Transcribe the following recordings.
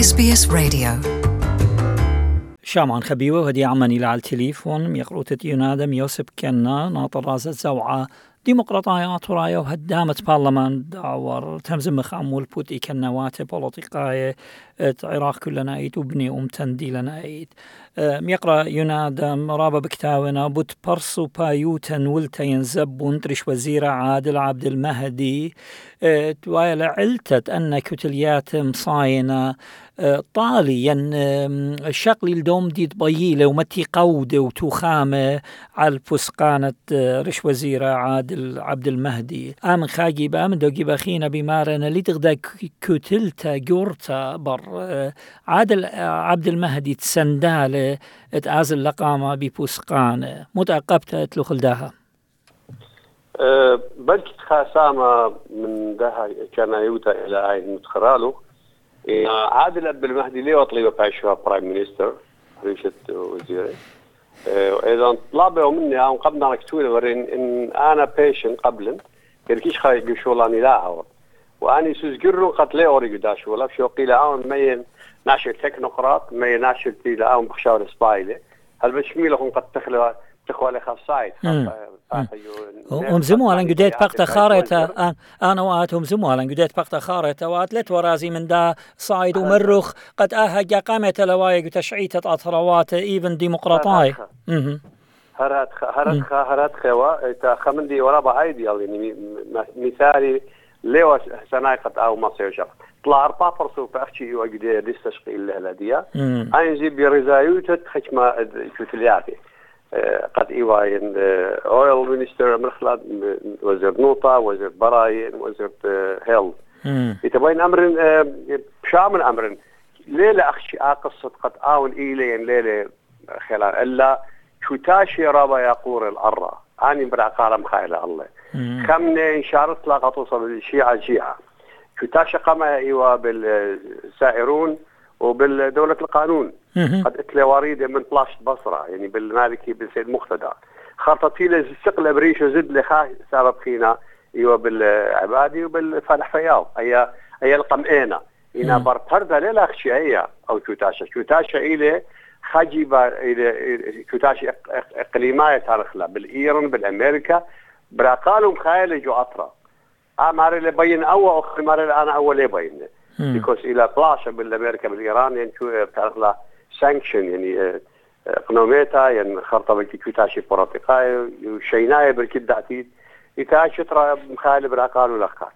SBS Radio شامان خبيوه ودي عماني على التليفون يقروت ينادم يوسف كنا ناطر رازة زوعة ديمقراطيات ورايو هدامة برلمان دعور تمزم خامول بوتي كنوات بوليتيقاية عراق كلنا ايد وبني امتندي لنا ايد يقرأ ينادم رابا بكتاونا بوت برسو بايوتن ولتين زبون ترش وزير عادل عبد المهدي توايل علتت أن كتليات مصاينة طالي الشقل الدوم ديت بييلة ومتي قودة وتوخامة على الفسقانة رش وزيرة عادل عبد المهدي آمن خاقي بآمن دوقي بخينا بمارنا لتغدا كتلتا جورتا بر عادل عبد المهدي تسندالة اتآزل لقامة بفسقانة متعقبتها اتلوخل داها بلكي خاسامة من داها كان يوتا إلى عين متخرالو عادل عبد المهدي ليه وطلبه بايشوا برايم مينستر رئيسة وزيره إذا طلبوا مني أو قبلنا ركتوله ورين إن أنا بيشن قبلا كركيش خايف بشولاني لا هو وأنا سوزجرو قتله أوريجو داش ولا في قيل عون مين ناشر تكنوقراط مين ناشر تيلا عون بخشاور سبايله هل بشميلهم قد تخوالي خاصايد ومزمو على جديد بقطة خارطة أنا وقتهم زمو على جديد بقطة خارطة وقت ورازي من دا صايد ومرخ قد أهجا قامت لوايق وتشعيتة أطروات إيفن ديمقراطاي هرات خوا تخمندي ورابع أيدي يعني مثالي ليوا سنايقة أو مصير شخص طلع 4% فأختي وجدي لستشقي الهلادية أنزي برزايوتة خشمة كتلياتي قد إيواين أويل مينستر مرخلات وزير نوطة وزير براين وزير هيل يتبين أمر شامل أمر ليلة أخشي قصة قد آون إيلين ليلة خلال إلا شتاشي رابا يقور الأرى أني برعقارة مخايلة الله خمني إنشارت لا قطوصة بالشيعة شتاشي قما إيوا بالسائرون وبالدولة القانون قد اتلى وريدة من طلاشت بصرة يعني بالمالكي بالسيد مقتدى خططي له الثقل بريشة زد لخاه سبب خينا ايوه بالعبادي وبالفالح فياض هي القمئينة إنا برطردة ليلة أخشيئية أو شوتاشة إلي خجيبة إلي شوتاشة إقليمية تارخلا بالإيران بالأمريكا براقالوا مخايلة جو أطرا ماري اللي بين أول أخرى ماري أنا أول يبين because إلى بلاشة بالأمريكا بالإيران يعني شو بتعرف له sanction يعني قنوميتا يعني خرطة بكي كتاشي بوراتيقاي وشيناية بالكد عتيد يتاشي ترى مخالب راقالوا لخا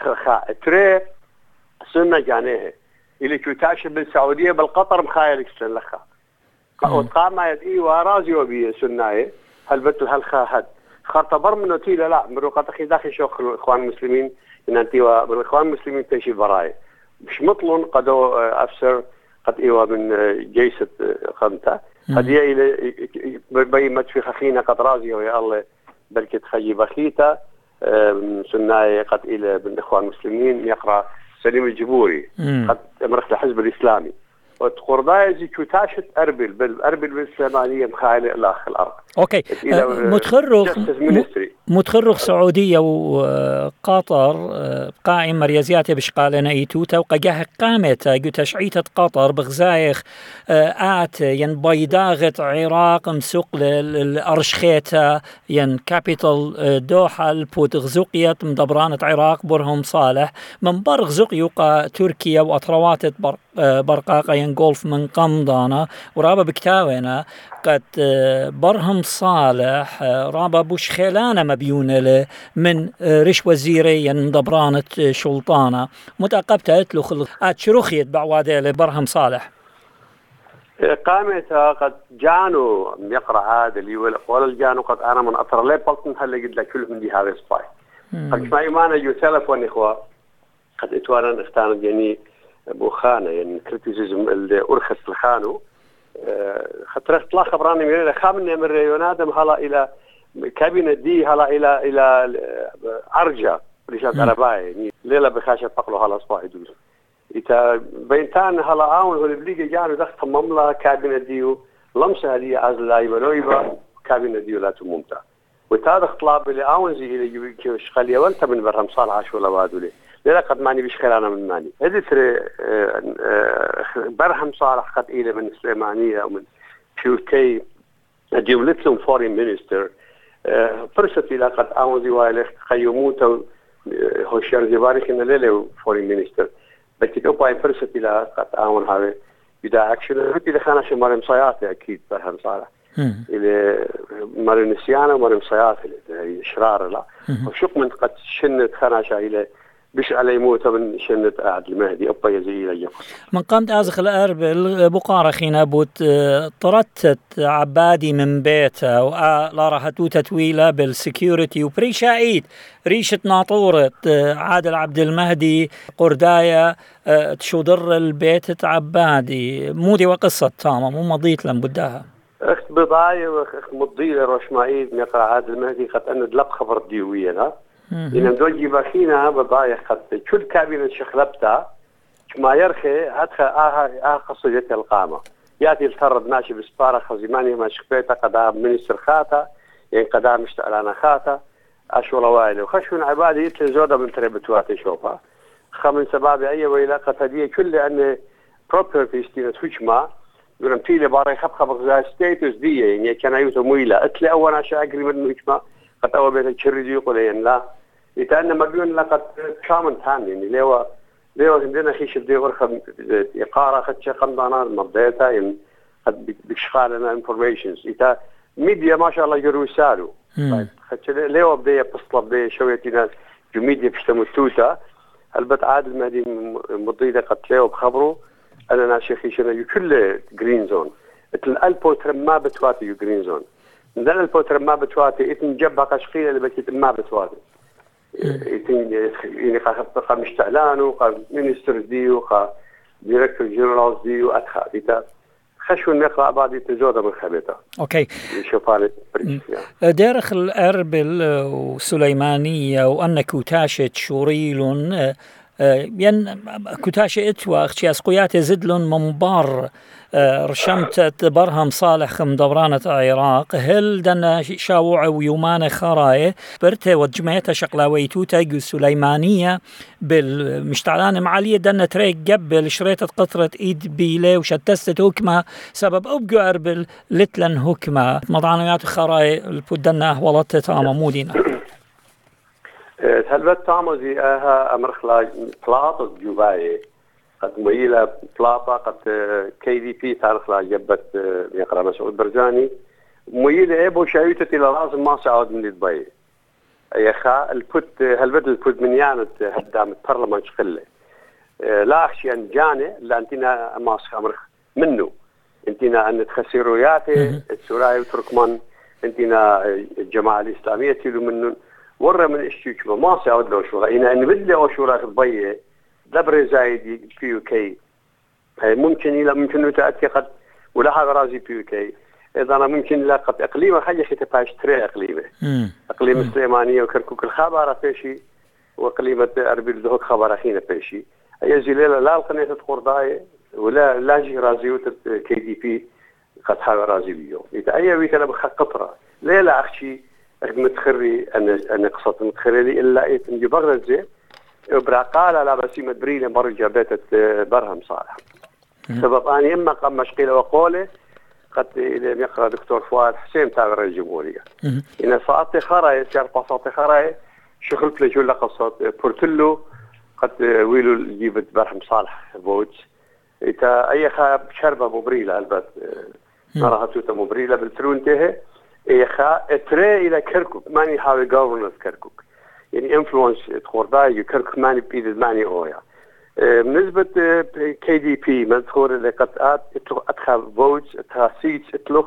ترى سنة جانيه اللي كتاشي بالسعودية بالقطر مخالب يكسلن لخا وتقام يدئي ورازي وبيه سناية هالبت هالخا هد خرطة برمنو تيلا لا مروقات أخي داخل شو إخوان المسلمين إن أنتي والإخوان المسلمين تيشي براي مش مطلون قدو أفسر قد إيوا من جيسة خمسة قد إلى بيمت في خخينة قد رازي ويا الله بلكي تخيي بخيتا سناية قد إلى من إخوان المسلمين يقرأ سليم الجبوري قد مرخ الحزب الإسلامي وتقرضايا زي كتاشة أربل بالسمانية مخالي الأخ الأرض أوكي متخرج سعودية وقطر قائم مريزيات بشقالنا إيتوتا وقجاه قامت تشعيتة قطر بغزايخ ين بيداغت عراق مسوق الأرشخيتا ين كابيتال دوحة البوتغزوقية مدبرانة عراق برهم صالح من برغزوقيوقا تركيا وأطروات برقاقة ينقولف من قمضانة ورابا بكتاوينا قد برهم صالح رابا بوش خيلانة مبيونة له من رش وزيري يندبرانة شلطانة متقبتها اتلو شروخيت بعوادة لبرهم صالح قامتها قد جانوا يقرأ هذا اللي ولا الجانوا قد أنا من أطر لي بلطن هلا قد لك كل من دي هذا سباي قد ما يمانا جو تلفون إخوة قد اتوانا اختانا يعني بوخانة يعني كريتيزم اللي أرخص الخانو خطر اطلاع خبراني من خامنة من ريونادم هلا إلى كابينة دي هلا إلى أرجع رجال عرباي يعني ليلة بخاشة بقلو هلا صباح يدوز إذا بينتان هلا عاون هو اللي بليجي جانو دخل مملا كابينة ديو لمسة هذه عزل أيوة كابينة ديو لا تممتع وتاد اختلاف اللي عاون زي اللي شغالية وانت من برهم صالح ولا وادولي لا قد ماني بشخيرانا من ماني هذه برهم صالح قد إلى من السليمانية أو من بيوكي جملت لهم فورين مينستر فرصة إلى قد آوزي وايلخ قيموته هوشيار زبارك إن ليلة فورين مينستر لكن أباي فرصة إلى قد آون هذا يدا أكشن هتي لخانا شو مريم صياطي أكيد برهم صالح إلى مريم نسيانة ومريم صياطي هي إشرار لا وشوق من قد شنت خاناشا إلى بش على يموت من شنت قاعد المهدي أبا يزيل يقص من قامت أزخ الأربل بقارة خينا بوت طردت عبادي من بيته ولا راحتو تتويله بالسكيورتي وبريشا عيد ريشة ناطورة عادل عبد المهدي قرداية تشودر البيت عبادي مودي وقصة تامة مو مضيت لم بداها اخت بضاية واخت مضيلة روشمائيد نقرأ عادل المهدي قد أن دلب خبر ديوية إن دوجي باخينا بضايع قد كل كابين شخلبتها ما يرخي هاتها قصيدة القامة ياتي الفرد ماشي بسبارة خزيماني ما شخبيتها قدام منستر خاتا يعني قدام مشتعلانا خاتا أشوال وايلة وخشون عبادي يتلي زودة من تربتواتي شوفها خمن سبابي أي ويلاقة هدية كل أن property ستينة وشما يقولون تيلي باري خبخبق زي ستيتوس دي يعني كان يوتو مويلة اتلي أولا أشياء أقري من وشما قد أول بيت الشريدي يقولين لا لأن مبيون لقد شامن ثاني يعني ليوا عندنا خيش بدي ورخم إقارة خدش قمضانا مضيتها يعني قد بشخالنا انفورميشنز إذا ميديا ما شاء الله يجروا يسالوا خدش ليوا بدي بسطة بدي شوية ناس جو ميديا بيشتموا التوتا البت عادل مهدي مضيدة قد ليوا بخبروا أنا ناشي خيشنا يكل جرين زون الألبو ترما بتواتي يو جرين زون من الألبو ترما بتواتي إتنجبها قشقية اللي بكيت ما بتواتي يعني قا مشتعلانو قا مينستر ديو قا ديريكتور جنرال ديو أدخل إذا خشوا نقرأ بعض تزودة من خبيتها أوكي شوفاني دارخ الأربل وسليمانية وأن كوتاشة شوريلون ين كوتاشة إتوا أختي أسقيات زدلون منبار رشمت برهم صالح خم دورانة العراق هل دنا شاوع ويومان خراي برته وجمعته شقلاويتو تايجو سليمانية بالمشتعلان معالية دنا تريك قبل شريطة قطرة إيد بيلي وشتست هكمة سبب أبقو أربل لتلن هكمة مضانيات خراي البودنا ولطة تاما مودينا هل بتعمل زي أمر خلاص بلاطة جوباية قد ميلة بلاطة قد KDP تعرف لا جبت يقرأ مسعود برزاني ميلة أبو شايوتة إلى لازم ما سعود من دبي أي خا البوت هل بدل البوت من يانت هدام البرلمان شقلة لا أخشي أن جاني لا أنتنا ماسك أمر منه أنتنا أن تخسروياته السوراي وتركمان أنتنا الجماعة الإسلامية تلو منه ورا من اشتيك ما ساعد له شورا إن بدل أو شورا تضيع دبر زايد بيوكي ممكن إلى ممكن نتأتي قد ولا حاجة رازي بيوكي إذا أنا ممكن لا قد إقليمه حاجة خطباش تري إقليمه إقليم السليمانية وكركوك الخبر بيشي وإقليمة أربيل دهوك خبر أخينا بيشي أي زليلة لا القناة تقرداي ولا لاجي رازيوت KDP قد حاجة رازي بيو إذا أي ويكلا بخ قطرة لا أخشي متخري أنا قصة متخري لي إلا يتم بغرز زي وبرقالة لا بسيمة بريلة مرجع بيتت برهم صالح سبب أنا إما قام مشقيلة وقوله قد يقرأ دكتور فؤاد حسين تاع رئيس الجمهورية إن صاعتي خراي سيار صاعتي خراي شغلت لي جل قصة بورتلو قد ويلو جيبت برهم صالح بوتش إذا أي خاب شربة مبريلة البت نراها توتا مبريلة بالترونته إيخا اتري إلى كركوك ماني هاوي governance كركوك يعني influence تخورداي كركوك ماني بيد ماني أويا بالنسبة KDP من تخور اللي قد أدخل votes أدخل seats أتلخ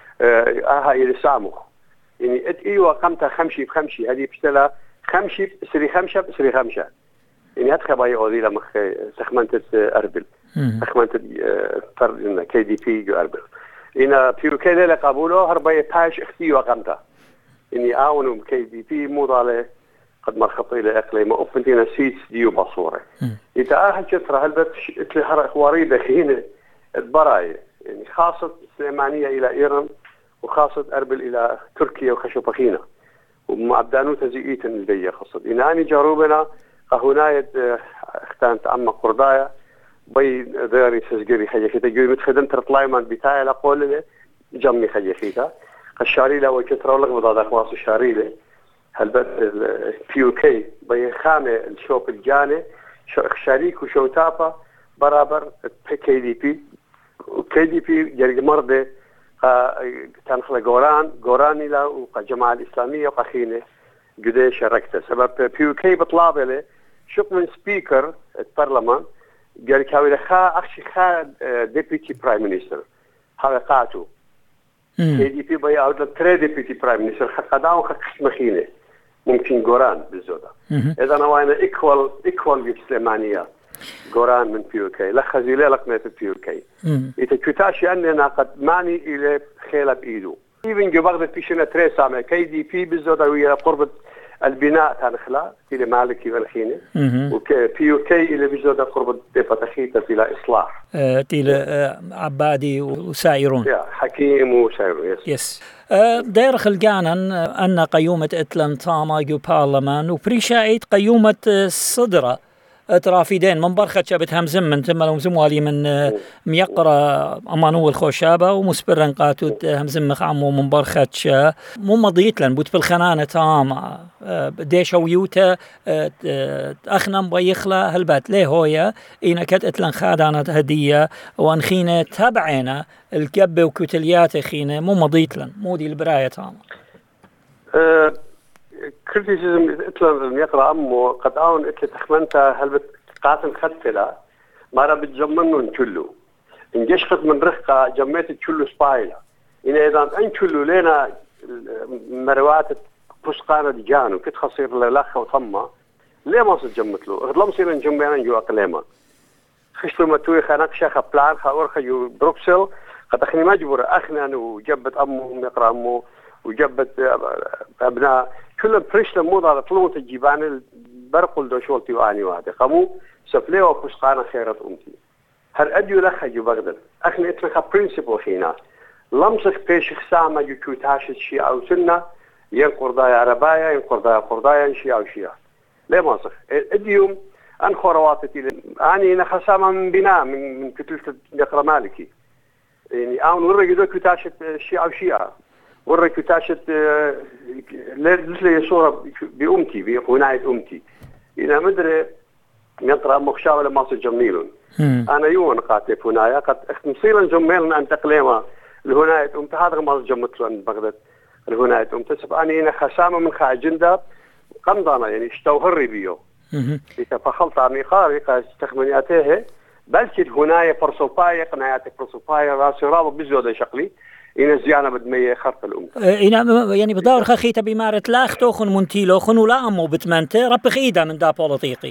إلى سامخ يعني إيوه قمتها خمشي بخمشي هذه بشتلا خمشي سري خمشة يعني أدخل باي أوذي لما سخمنت أربل سخمنت فرد KDP جو أربل إن بيروكي لا قبوله هرباي باش اختي وقمتها إني آونهم KDP مو ضاله قد مرخط إلى إقليم أوبنتينا سيتس ديو بصورة إذا أحد شطرة هل بتشتري حرق وريدة هنا البراية يعني خاصة السليمانية إلى إيران وخاصة أربل إلى تركيا وخشوبخينا ومعبدانو تزيئيتا لدي خاصة إن أنا جاروبنا هناية اختانت أما قردايا بي ذاري سجري خيخيتا جوي متخدم ترطلاي من بتاعي لقول له جمي خيخيتا الشاريلة وكتروا لك بضاد أخواص الشاريلة هلبت PUK بي خامة الشوك الجاني شريك وشوتابا برابر KDP KDP جري مرضى تنخل جوران إلى وجماعة الإسلامية وقخينة جدي شاركته سبب PUK بطلابه له شوك من سبيكر البرلمان قال كاوي خا أخشي خا ديبيتي برايم مينستر هذا قاعته KDP بي أود لتري ديبيتي برايم مينستر خداون خش مخينة ممكن جوران بالزودة إذا أنا وين إيكوال بالسليمانية جوران من PUK لا خزيلة لقمة PUK إذا كتاشي أننا قد ماني إلى خيلة بإيده even جبرت فيشنا تري سامع KDP بالزودة ويا قرب البناء تنخلا إلى مالكي والخينة PUK إلى بالزودة قرب فتخيته إلى إصلاح إلى عبادي وسائرون حكيم وسائرون يس داير خلقانا أن قيومة إتلانتاما جو بارلمان وبريشايت قيومة الصدرة ترافيدين من برخة شابت همزم من تم لهم زموالي من ميقرة أمانو الخوشابة ومسبرن قاتو همزم مخعمو من برخة شا مو مضيت لن بوت بالخنانة تاما ديشا ويوتا أخنم بيخلا هلبات ليه هويا إينا كت إتلان خادانا هدية وانخينا تابعينا الكب وكتليات خينا مو مضيت لن مو دي البراية تاما كريتيسيزم إتلان يقرأ أمه قد أون إتلي تخمنتها هل بتقاتل خدفلة ما راه بتجمنن كله إن جيش خد من رخقة جميت كله سبايلة إن إذا أن كله لنا مروات بسقانة دجانو كت خصير للأخ وطمة ليه ما سجمت له غضلم سير نجمعنا جو أقليما خشتوا متوي خانق شاخ بلان خاورخ جو بروكسل قد أخني مجبور أخنا وجبت أمه يقرأ أمه وجبت أبناء كلهم بريش لموضة على طلوة الجبان برقل دو شولتي وآني واحدة قاموا سفليه وفسقانا خيرت أمتي هل أديو لخا جو بغدد أخني إتلقى برينسيبل خينا لمسخ بيش خسامة جو كوتاشت شيعة وسنة ينقر دايا عربايا ينقر دايا قردايا شيعة وشيعة ليه ماسخ أديوم أن خورواتتي أني نخسامة من بناء من كتلة نقرأ مالكي يعني أون ورق دو كوتاشت شيعة وشيعة ورا كتاشت لسه صورة بأمتي بقناعة أمتي إذا مدري ينطر مخشاوة لما سجميلون أنا يوم قاتل هنايا قد مصيرا جميلنا أن تقليما لهناية أمتي هذا ما جمت له بغداد لهناية أمتي سبقاني هنا خسامة من خاجندة قمضانا يعني اشتوهري بيو إذا فخلط عمي قاري استخمنياته بلكي هنايا برسوبايا قناعاتك برسوبايا راسي رابط بزودة شقلي إن زيانة بدمية خرط الأمة. يعني بدور خخيته بمارة لا أختوخن منتيلوخن ولا أمو بتمنته ربخ إيدا من دا بوليطيقي.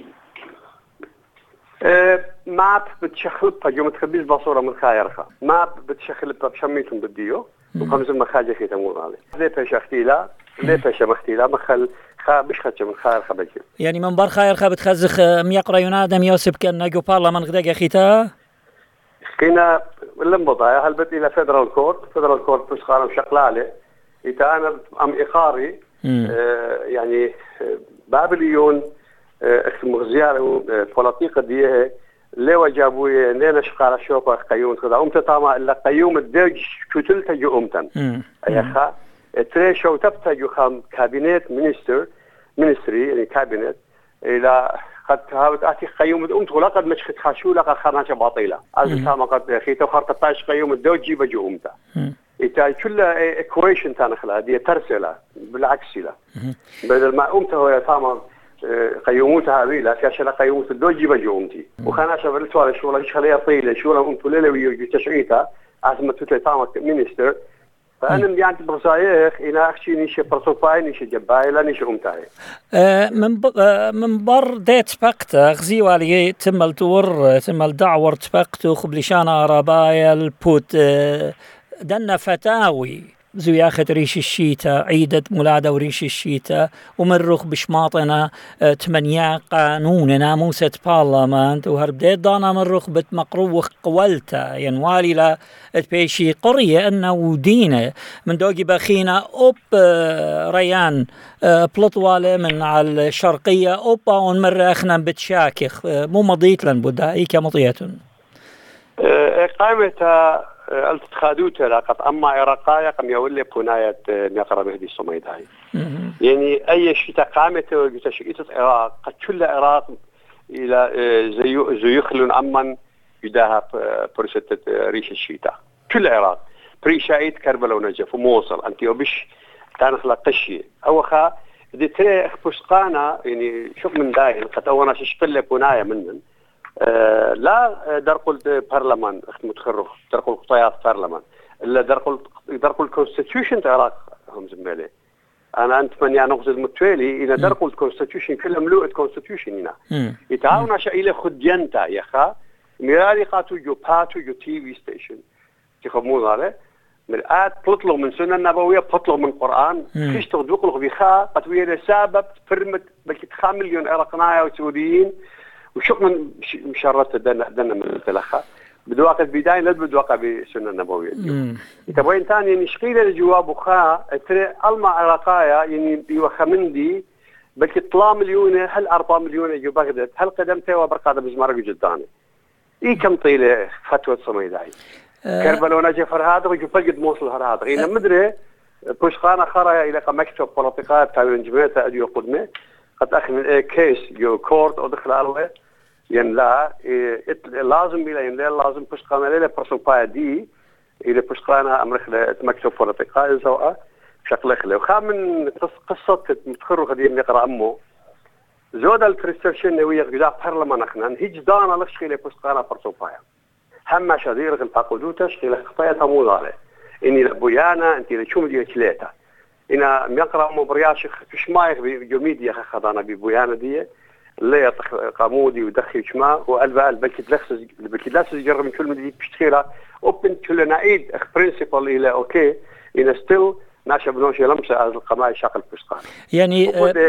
ما بتشخلط يوم تخبيز بصورة من خايرخة ما بتشخلط بشميتهم بديو وخمس المخاجة خيته مور عليه. ليه فيش اختيلا ليه فيش مختيلا مخل بش خدش من خايرخة بجي. يعني من بار خايرخة بتخزخ ميقرأ ينادم يوسف كان جو بارلمان غداق خيته. كنا لمبضايا هل بدي إلى فيدرال كورت بس خارم شقلالة إذا أنا أم إقاري يعني بابليون مغزيار بوليطيقة ديه ليه جابوه ليه شقالة شوفة قيوم كذا أمت طامع إلا قيوم الدج كتلت جو أمتن أيها تري شو تبتجو خام كابينت مينستري يعني كابينت إلى قد هاوت أتي قيوم الأمت ولا قد مش خشوا لقى خرناش باطلة أزل ما قد خيته خرط طاش قيوم الدوجي بجو أمته إذا كل إكويشن تنخلها دي ترسلة بالعكس لا بدل ما أمته هو تمام قيومتها هذه كاشلا قيومت الدوجي بجو أمتي وخناش بالسؤال شو لا خليها طيلة شو لا أمت ليلة ويجتشعيتها عزمة تتعامل مينستر فأنا يعني بصايخ إلى أخشي نيش برسوباي نيش جباي لا نيش أمتاي من بر ديت بقته غزي والي تم الدور تم الدعوة بقته خبلشان عربايا البوت دنا فتاوي زياخة ريش الشيتا عيدة مولادة وريش الشيتا ومرخ بشماطنا تمنيا قانون ناموسة بارلمانت وهربديت دانا مرخ بتمقروخ قولتا ينوالي لا تبيشي قرية أنه ودينة من دوغي بخينا أوب ريان بلطوالة من على الشرقية أوبا ونمر أخنا بتشاكخ مو مضيت لن بدائي كمضيتن قائمة التخادوته لقد أما عراقايا قم يولي بناية ميقرا مهدي الصميداي يعني أي شيء قامته وجتشئت العراق قد كل العراق إلى زيخلون أمن يداها برشة ريش الشيتا كل العراق بريشايت كربلاء ونجف وموصل أنت وبش كان خلق قشي أو خا دي تري بسقانا يعني شوف من داين قد أولا ششقل بناية منن لا درقل برلمان متخرج درقل قطيات برلمان إلا درقل كونستيتيوشن العراق هم زميلي أنا أنت من يعني نقصد متوالي إن درقل كونستيتيوشن كل ملوء كونستيتيوشن هنا يتعاون عشان إلى خدينتا يا خا ميرالي قاتو جو باتو جو تي في ستيشن تخمون عليه مرآت بطلوا من سنة النبوية بطلوا من القرآن فيش تغدوقلوا بخا قطوية لسبب فرمت بلكي 5 مليون عراقنايا وسوريين وشوف من مشارات دنا من الثلاثة بدواقع البداية لا بدواقع بسنة النبوية تبغين ثاني نشقيل الجواب وخا ترى ألما عراقايا يعني بيوخمندي بلكي 3 مليون هل 4 مليون جو بغداد هل قدمتها وبرقادة بزمارة جداني إيه كم طيلة فتوى الصميداي كربلاء ونجف هذا ويجو بجد موصل هذا إن مدري بوشخانة خرايا إلى مكتب بوليتيكات تاوين جماعة أديو قدمه قد أخذ كيس جو كورت أو دخل عليه ين لا لازم بلا ين لا لازم بوشخانة ليلة برسوبايا دي إلى بوشخانة أمريكا مكتب بوليتيكات سواء بشكل خلي وخامن قصة متخرج هذه نقرأ أمه زود الكريستيان نوية جزاء برلمان أخنا هيج دانا لشخيلة بوشخانة برسوبايا هم شدير الفاقدوتة شخيلة خطايا تموض عليه إني لبيانا أنت لشوم دي ثلاثة إنا ميقرأ مبرياشخ فيش مايخ بجميديا خدانا ببيانا دي اللي قامودي ودخي وشما وقلبال بلكي لاسس جرى من كل مدي بشتخيرا وبنت كل نعيد اخ برنسيبل إلى أوكي إنا ستيل ناشا بنوشي لمسة از القماء شاقل بشتخان يعني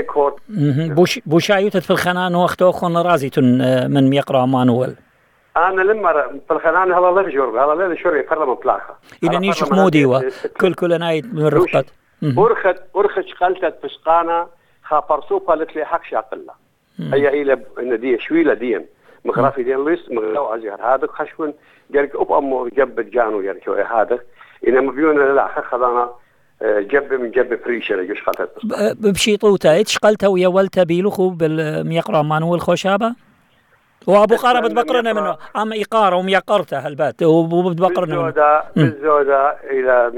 بوشايوتت في الخنان وقتوخون رازيتون من ميقرأ مانوال أنا لما في الخنان هذا لا يجرب هذا لا يشرب برلمان بلاخة إذا نيشخ مودي كل نايد من رفقة أرخد قلتت بسقانا خابرسوبا لتلي حق شاقلة هي إلى إن دي شويلة دين مغرافي دين ليس مغلاو عزيار هذا خشون جرك أب أمه جب جانو جرك هذا إنما بيون لا خذانا جب من جب فريشة ليش قلتت بشيطوتا إيش قلتها ويا ولتا بيلوخو بالميقرأ مانوال خوشابة وأبو قارة بتبقرنا منه أم إقارة وميقرته هالبات وبتبقرنا منه بالزودة إلى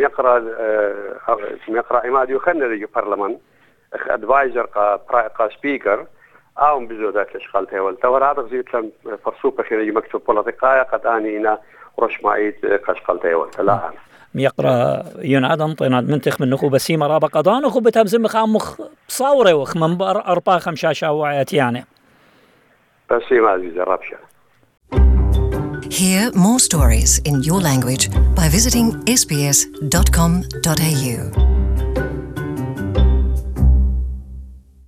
ميقرأ عماد يخلنا لجي برلمان أدفايزر قا سبيكر أو بالزودة كشغلتها والتور هذا زيت لم فرصوبة خير مكتوب بوليتيكايا قد آني إنا ورش معيد كشغلتها والتلا ميقرأ ينعدم طيناد منتخ من نخو بسيمة رابق قضان وخو بتمزم مخ صورة وخ من أربع خمشاشة وعيات يعني بسيمة عزيزة رابشة. Hear more stories in your language by visiting sbs.com.au.